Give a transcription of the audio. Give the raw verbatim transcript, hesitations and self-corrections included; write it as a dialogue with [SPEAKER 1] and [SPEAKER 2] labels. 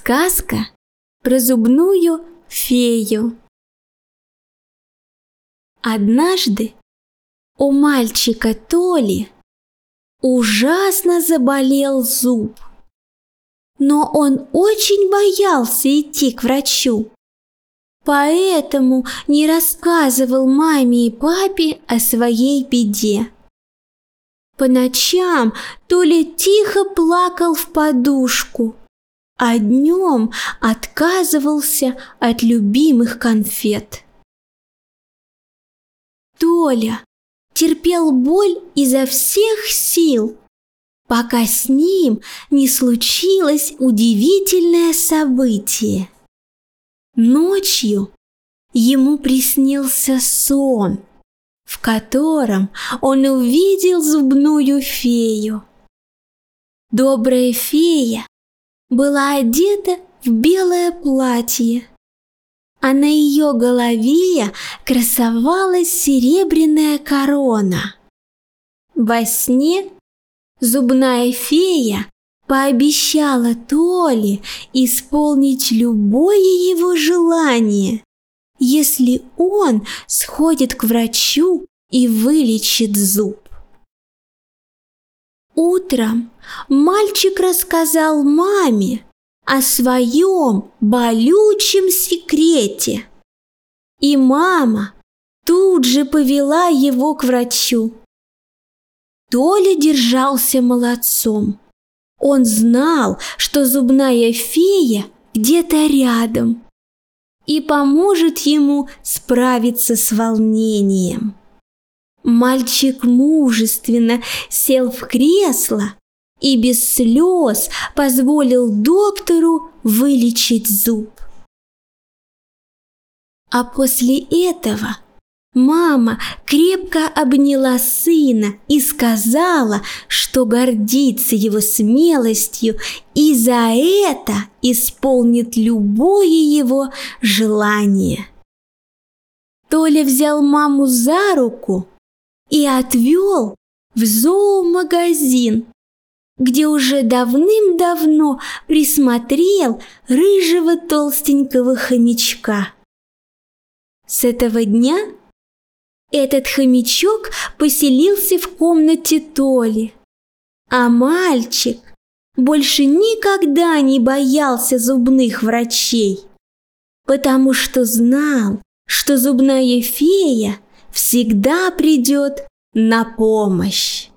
[SPEAKER 1] Сказка про зубную фею. Однажды у мальчика Толи ужасно заболел зуб, но он очень боялся идти к врачу, поэтому не рассказывал маме и папе о своей беде. По ночам Толя тихо плакал в подушку, а днем отказывался от любимых конфет. Толя терпел боль изо всех сил, пока с ним не случилось удивительное событие. Ночью ему приснился сон, в котором он увидел зубную фею. Добрая фея была одета в белое платье, а на ее голове красовалась серебряная корона. Во сне зубная фея пообещала Толе исполнить любое его желание, если он сходит к врачу и вылечит зуб. Утром мальчик рассказал маме о своем болючем секрете, и мама тут же повела его к врачу. Толя держался молодцом. Он знал, что зубная фея где-то рядом и поможет ему справиться с волнением. Мальчик мужественно сел в кресло и без слез позволил доктору вылечить зуб. А после этого мама крепко обняла сына и сказала, что гордится его смелостью и за это исполнит любое его желание. Толя взял маму за руку и отвел в зоомагазин, где уже давным-давно присмотрел рыжего толстенького хомячка. С этого дня этот хомячок поселился в комнате Толи, а мальчик больше никогда не боялся зубных врачей, потому что знал, что зубная фея всегда придет на помощь.